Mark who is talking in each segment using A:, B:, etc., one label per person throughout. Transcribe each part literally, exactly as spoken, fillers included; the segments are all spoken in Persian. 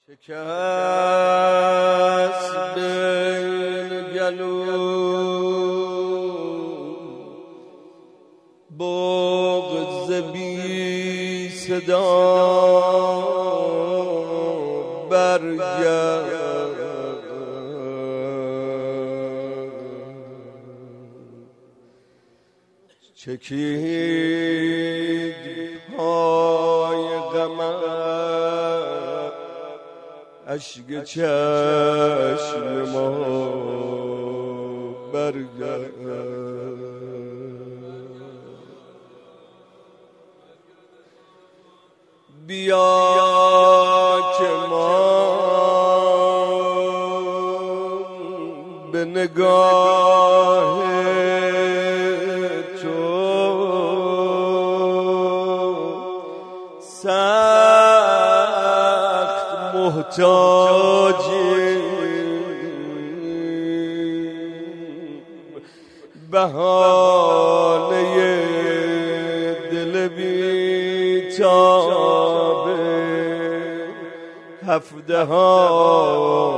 A: شکست بین گلو بغض بی صدا برگرد چکید پای غمت اشک چشم ما برگرد بیا که ما به نگاه تو سخت محتاجیم بهانه دل بی‌تاب هفته ها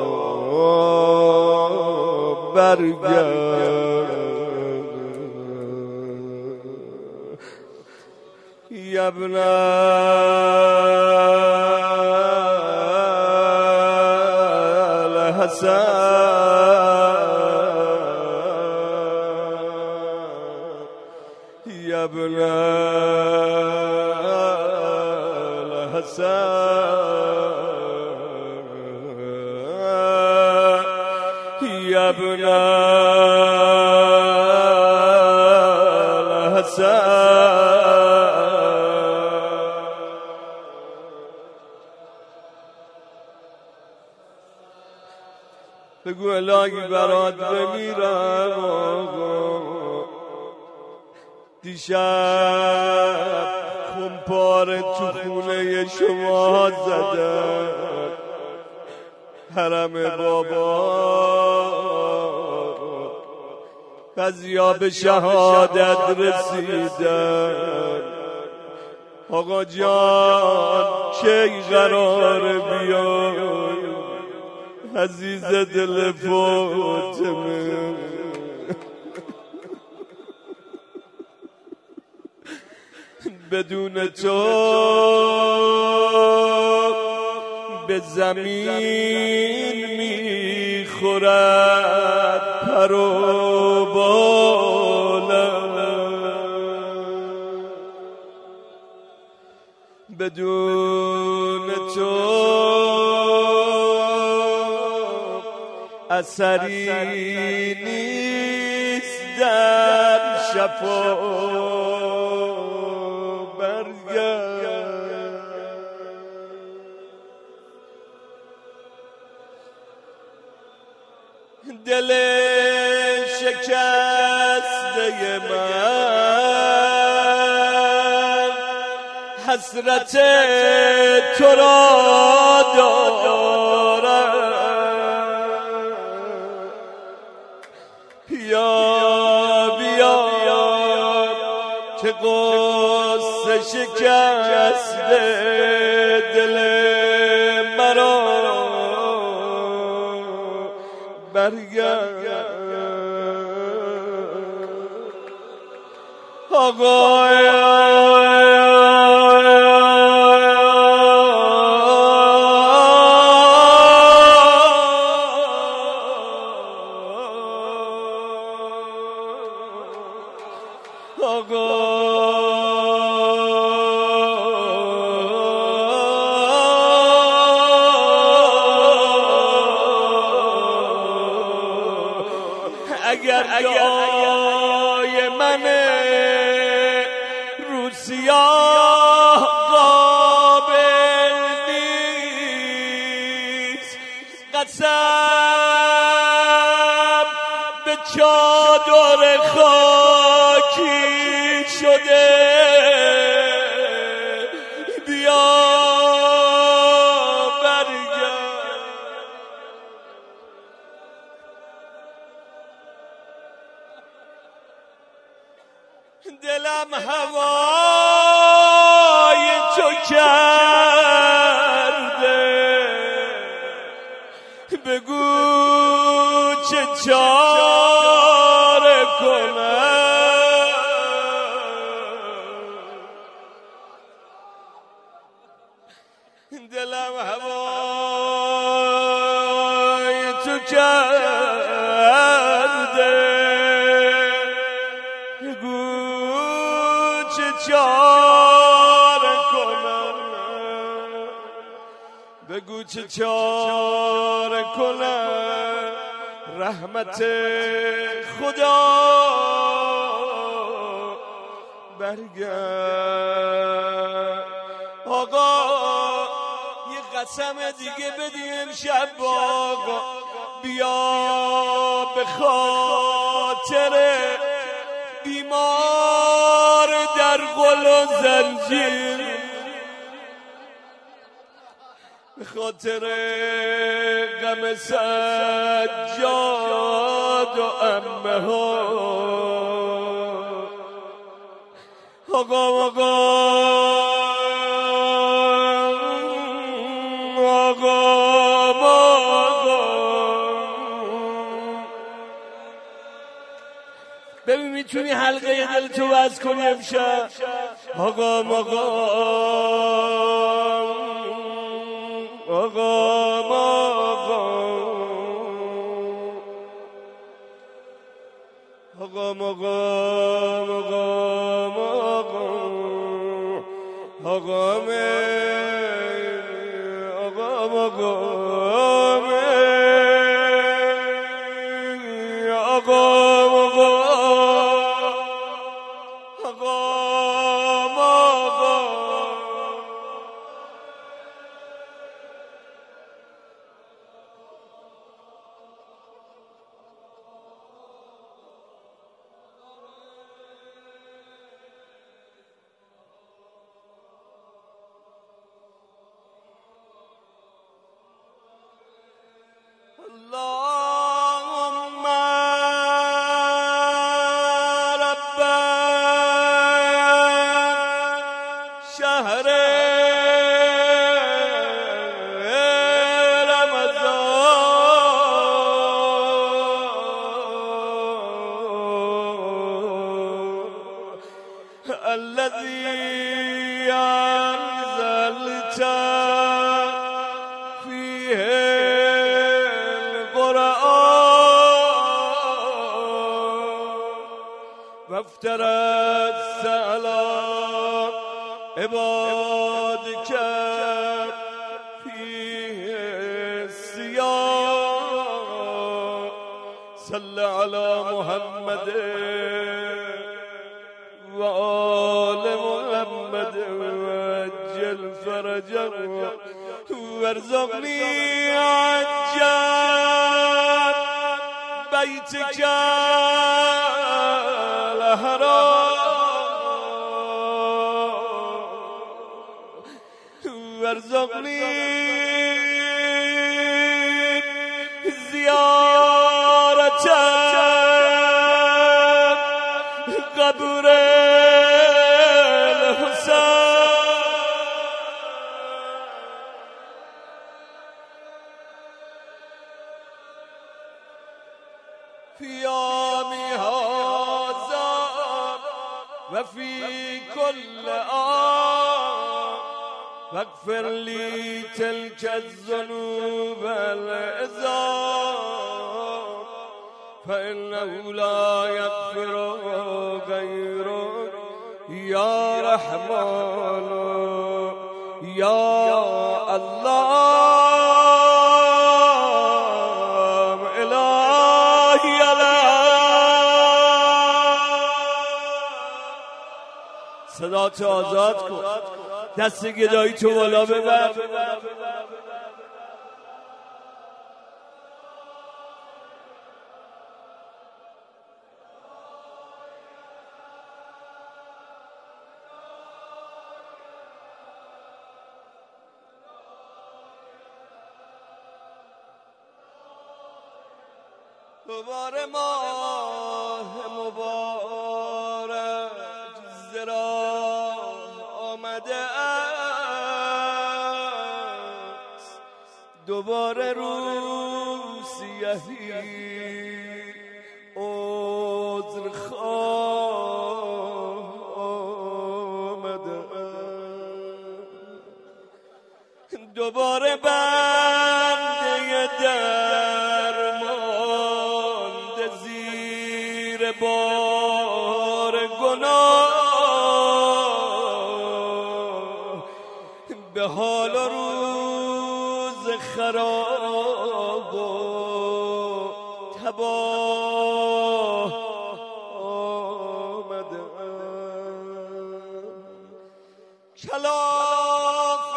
A: برگرد یا ابن الحسن یا ابن الحسن یا ابن الحسن بگو الهی برات بمیرم دیشب خمپاره تو خونه شما زدن حرم بابا قضیا به شهادت رسیدن آقا جان کی قرار بیای عزیز دل فاطمه بدون تو به زمین میخورد پر و بالم بدون تو اثری نیست در شفا برگرد دل شکسته من حسرت تو را دارد بیا بیا که قصه شکسته دل مرا برگرد آقا اگر دعای من رو سیاه قابل نیست قسم به چادر خاکی شده بیا برگرد دلم هوای تو کرده بگو چه چاره کنم، دلم هوای تو کرده، بگو چه چاره کنم، بگو چه چاره کنم، رحمت خدا برگرد. آقا یه قسم دیگه بدی امشب آقا، بیا به خاطر بیمار در غل و زنجیر، به خاطر غم سجاد و عمه ها. آقا آقا آقا آقا ببین میتونی حلقه دل تو وز کنی امشب. آقا آقا آقا آقا آقا آقا آقا اللهم رب شهر رمضان الذي أنزلت وافترت على عبادك فيه الصيام صل على محمد وآل محمد وعجل فرجه وارزقني عجل بيتك وارزقني زيارة قبر الحسين في يوم هذا وفي كل آن، واغفر لي تلك الذنوب والعظام فإنه لا يغفر غيرك يا رحمن يا الله. إلهي صدا تو آزاد کن، دست گدایی تو بالا ببر. دوباره ماه مبارک زرا آمده است، دوباره دوباره رو سیاهی عذر خواه آمده، دوباره بنده درمانده زیر بار گناه، به حال و روز خراب و تباه آمده. کلاف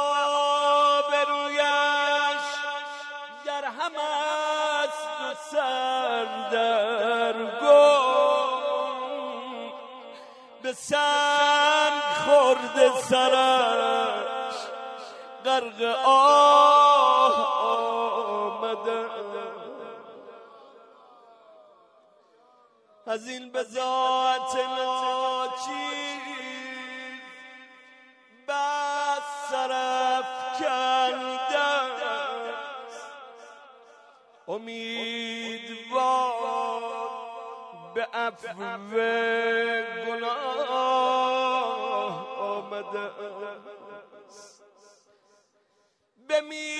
A: آبرویش در هم است و سر در گم، به سنگ خورده سرش غرق آه آمده. از این بضاعت ناچیز بس سرافکنده است، امیدوار به عفو گناه آمده است. به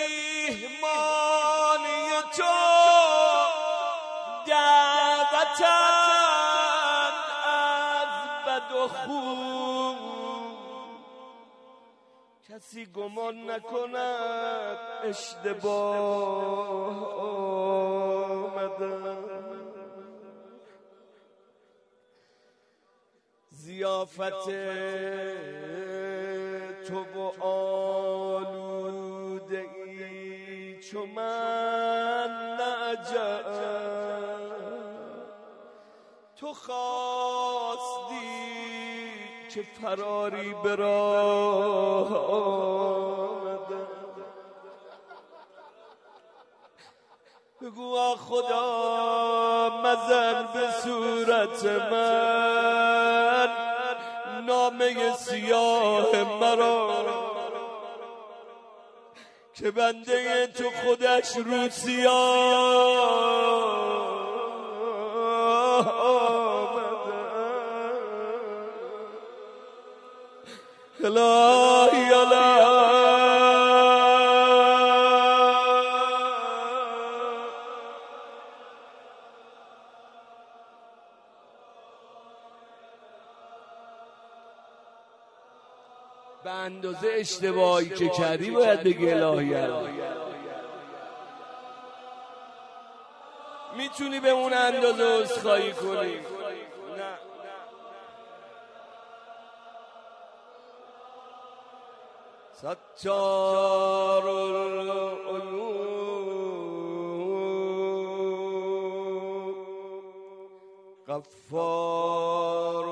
A: میهمانی تو دعوتند از بد و خوب، کسی گمان نکند اشتباه آمده. ضیافت تو و آلوده ای چو من نعجب، تو خواستی که فراری به راه آمده. بگو خدا مزن به صورت من نامه سیاه مرا، که بنده تو خودش رو سیاه آمده. الهی الهی به اندازه اشتباهی که کردی باید بگی الهی الهی. میتونی به اون اندازه عذرخواهی کنی؟ نه. ستار العیوب غفار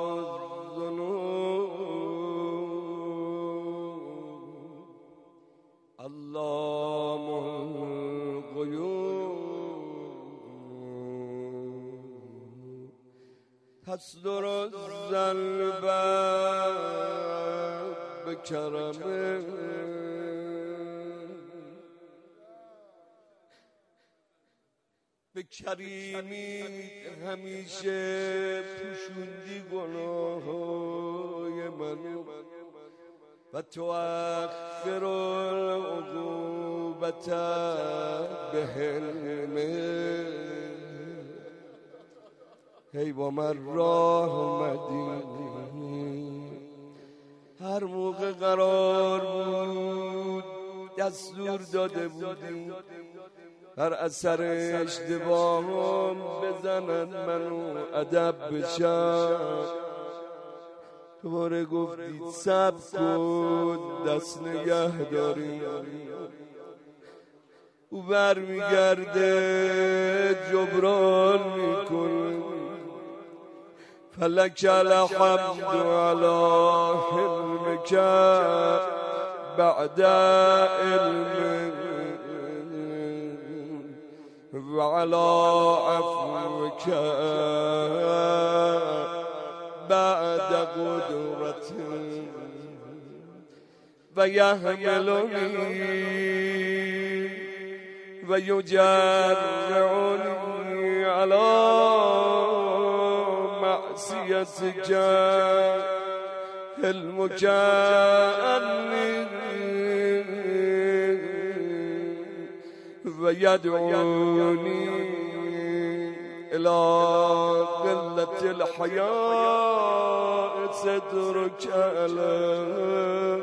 A: علام الغیوب تصدر الذنب بکرمه، به کریمی همیشه پوشوندی گناههای من و تو اخر العقوبت به حلمه. هی با من راه آمدی، هر موقع قرار بود دستور داده بودی هر اثر اشتباهم بزنن منو ادب بشم. دوباره گفتی صبر کن دست نگه داری، او بر میگرده جبران میکنه. فلک الحمد علی حلمک بعد علم و علی عفوک بعد قدرت و یحملنی و یجرعنی علی معصیتک المکانی و یدعونی الى قلت الحیاء صدرک علی.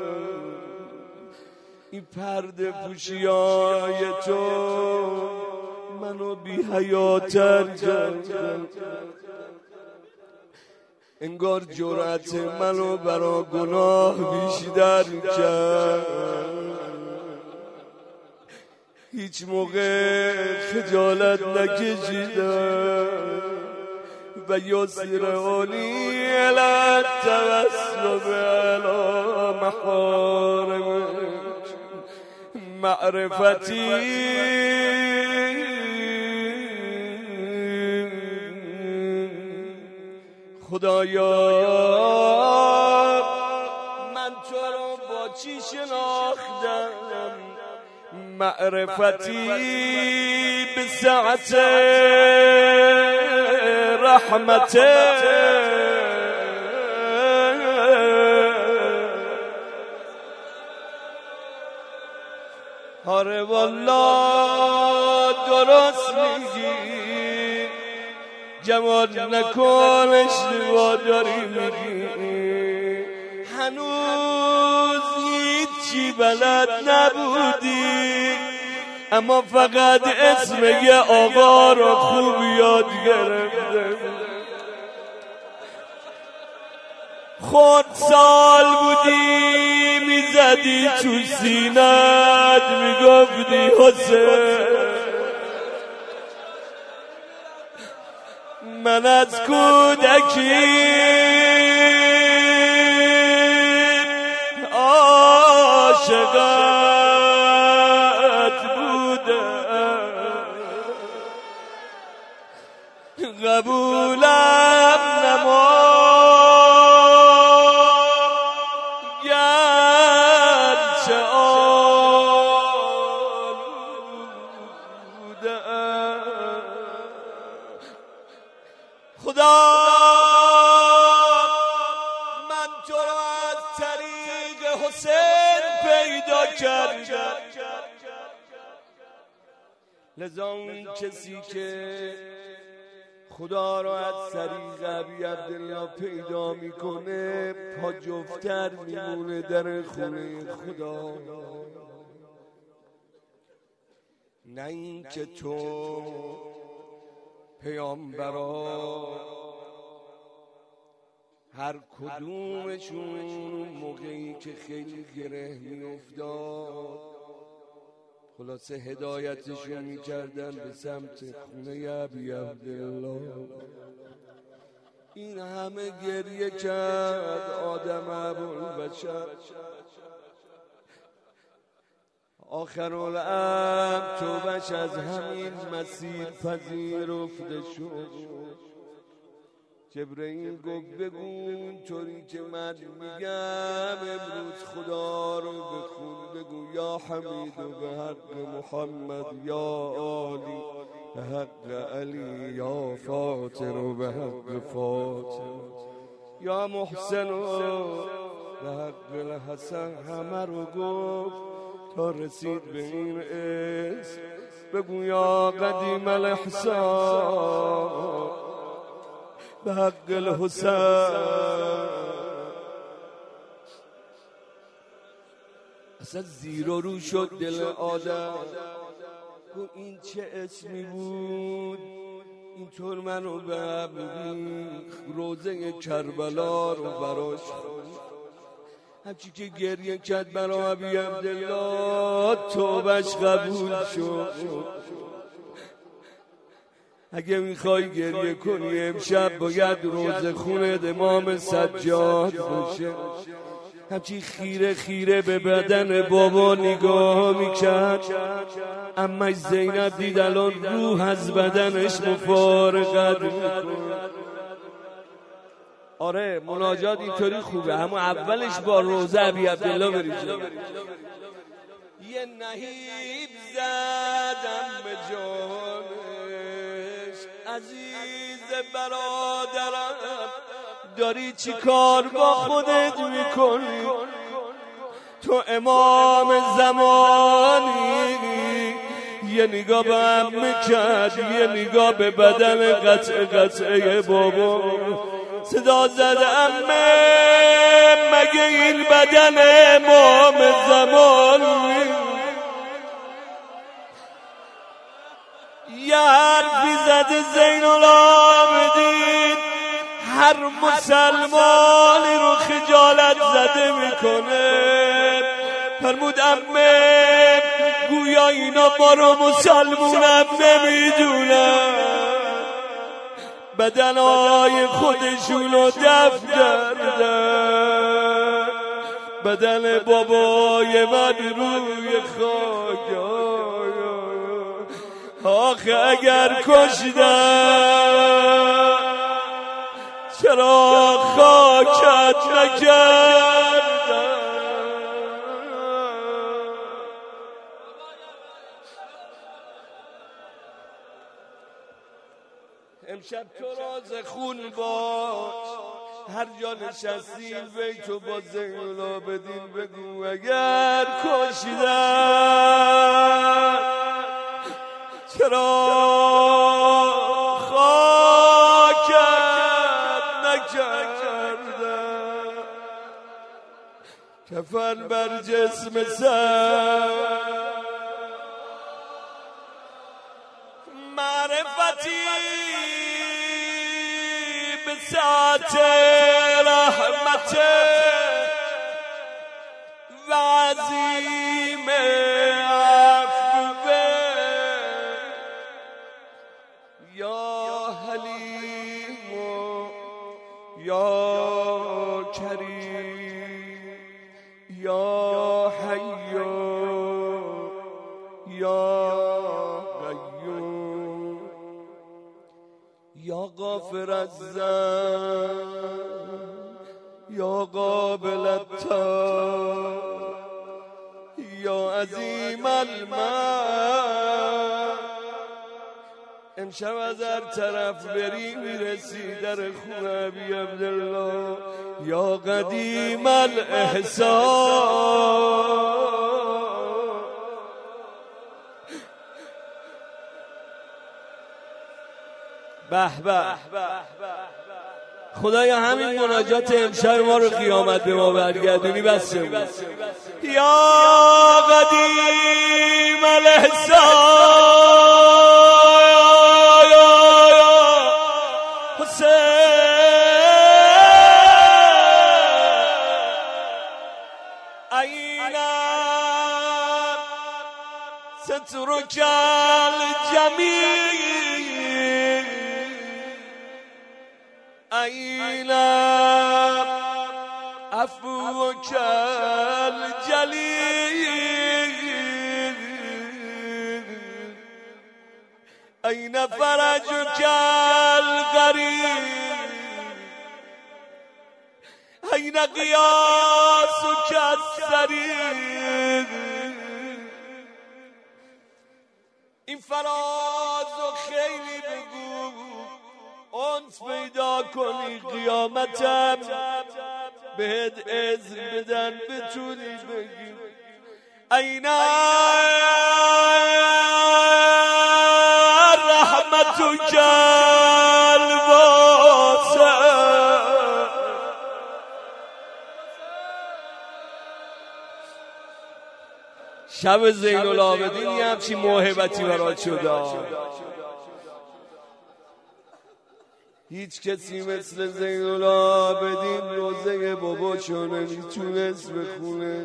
A: این پرده پوشیای تو منو بی حیاتر کرد، انگار جرأت منو برا گناه بیشتر کرد. هیچ موقع خجالت نکشیدم و یسرعنی الی التوسل الی محارمک معرفتی خدایا من تو رو با چی شناختم؟ معرفتی به سعت رحمته آره والله درست میگی، جمال نکن اشتباه داری میگی. هنوز هیچی بلد نبودی، اما فقط اسم یه آقا رو خوب یاد گرفته. خود سال بودی میزدی تو سینت میگفتی حسین. من از کودکی عاشقت بودم، قبولم نما گرچه آلودم. خدا من تو را از طریق حسین پیدا کردم، لذا اون کسی که خدا را از طریق ابی عبدالله پیدا میکنه پا جفتر میمونه در خونه خدا. نه این که تو پیامبرا هر کدومشون موقعی که خیلی گره میافتاد خلاصه هدایتشون میکردن به سمت خونه ابی عبدالله. این همه گریه کرد آدم ابوالبشر، آخرالامر توبش از همین مسیر پذیرفته شد. جبرئیل گفت بگو اینطوری که من میگم امروز خدا رو بخون، بگو یا حمید و به حق محمد، یا عالی به حق علی، یا فاطر و به حق فاطر، یا محسن و به حق الحسن. همه رو گفت تا رسید به این اسم، بگو یا قدیم الاحسان به حق الحسین. اصلا زیر و رو شد دل آدم، گو این چه اسمی بود اینطور منو به ابری روزه کربلا رو براش همچی که گریه کرد برا ابی عبدالله توبش قبول شد. اگه میخوای گریه کنی امشب باید روز خونه امام سجاد باشه. همچی خیره خیره به بدن بابا نگاه میکرد، اما زینب دید الان روح از بدنش مفارقت میکنه. آره مناجات اینطوری خوبه، اما اولش با روزه ابی عبدالله بریزه. یه نهیب زدم عزیز برادرم داری چی کار با خودت میکنی؟ تو امام زمانی یه نگاه به هم میکرد، یه نگاه به بدن قطع قطعه بابا صدا زد امه مگه این بدن امام زمانی؟ یه حرفی زده زین العابدین هر مسلمانی رو خجالت زده میکنه. فرمود امه گویا اینا ما رو مسلمونم نمیدونن، بدنهای خودشونو دفن کردن، بدن بابای من روی خاک. آخه اگر کشیدن چرا خاکت نکردن؟ امشب تو راز خون باش، هر جا نشستی بیتو با زین العابدین بگو اگر کشیدن چرا خاکت نکردن؟ کفن بر جسم سر معرفتی به ساعت رحمت و عظیم عفو یا حلیم و یا کریم یا حی یا قیوم یا غافر الذنب یا قابل التوب یا عظیم المن. امشب از هر طرف بری میرسی در خونه ابی عبدالله یا قدیم الاحسان. به به خدایا همین مناجات امشب ما رو قیامت به ما برگردونی بسته بود. یا قدیم الاحسان سترك الجميل أين عفوك الجليل أين فرجك الغريب أين قياسك السرير. این فراز و خیلی بگو انس پیدا کنی قیامتم بهت اذن بدن بتونی بگی این رحمتک الواسع. شب زین العابدین یه همچین موهبتی برات شده. هیچ کسی مثل زین العابدین روزه بابا چونه نمیتونست بخونه.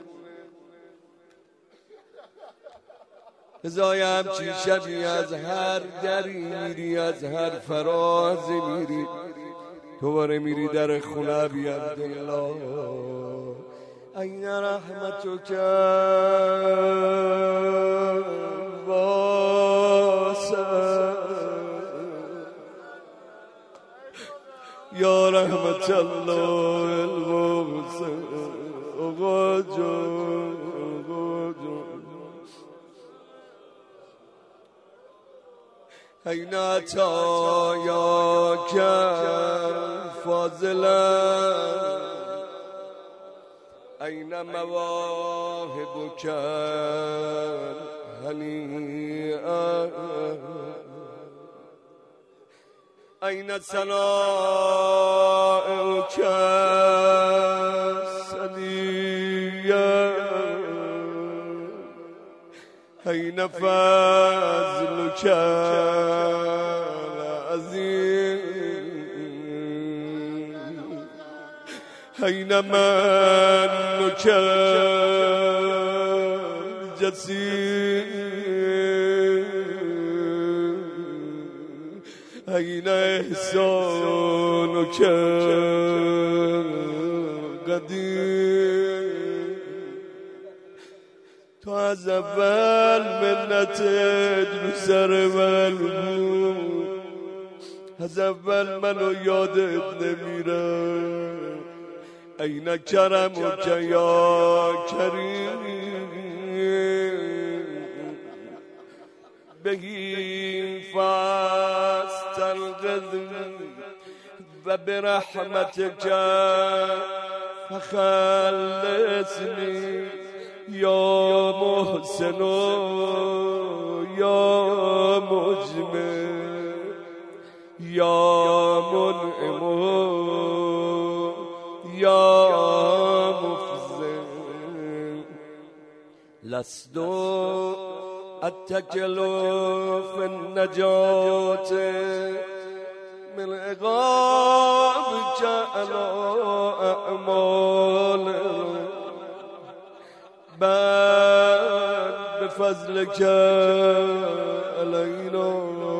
A: ازای همچین شبی از هر دری میری، از هر فرازی میری، دوباره میری در خونه بی عبدالله. این رحمتک واسع یا رحمت الله الواسع. آقا جان آقا جان این عطایاک فاضلا این مواهبک هنیئا این ثناؤک سنیا این فضلک العظیم این منک الجسیم این احسانک قدیم تو از اول منتت رو سر من بود، از اول منو یادت نمیره. این کرمک یا کریم بهی فاستلقذ و برحمتک فخلصنی یا محسن یا مجمل یا منعم یا مفضل لست اتکل فی النجات من عقابک علی اعمال بعد بفضلک علینا.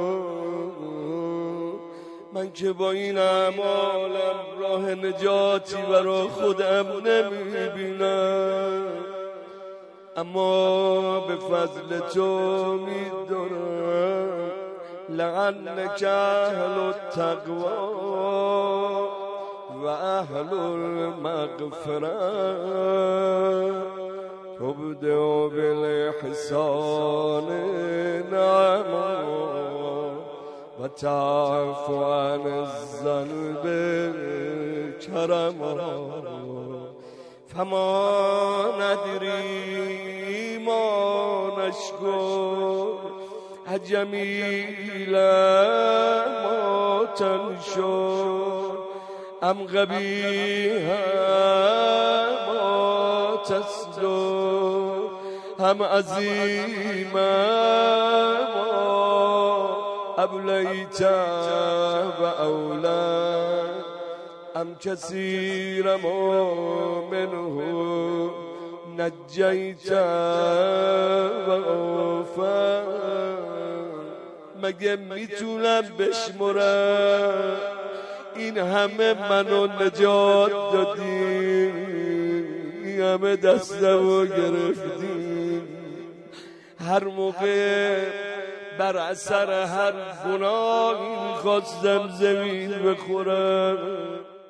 A: من که با این اعمالم راه نجاتی برا خودم نمیبینم، اما به فضل تو میدونم لعنک اهل التقوی و اهل المغفرة تبدع بالاحسان نعما و تعفو عن الذنب کرما. فما ندری ما نشکر جمیلا ما تنشر ام قبیحا ما تصدر هم عظیما ما ابلیت و اولاد ام کثیر ما منه نجیت و اوفا. مگه میتونم بشمرم این همه منو نجات دادی، این همه دستمو گرفتی، هر موقع بر اثر هر گناهی خواستم زمین بخورم